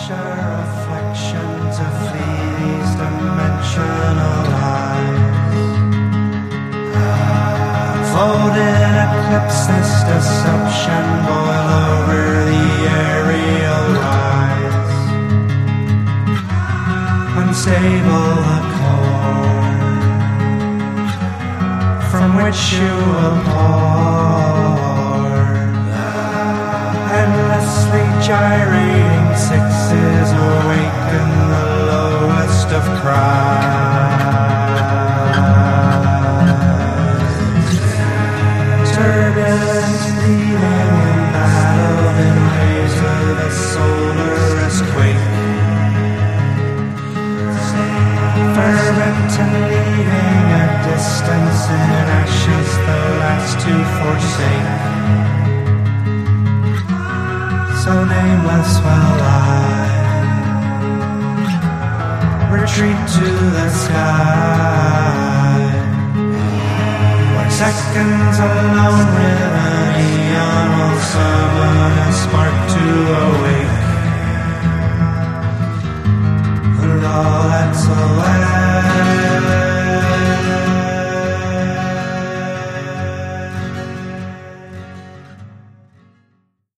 picture reflections of these dimensional eyes. Folded eclipse, this deception boil over the aerial rise. Unstable the core from which you will pour. Endlessly gyrating sixes awaken the lowest of cries. Turbulent leaving embattled in waves of a solarist quake. Fervent and leaving a distance in ashes, the last to forsake. So nameless will I retreat to the sky, where seconds alone with an eon will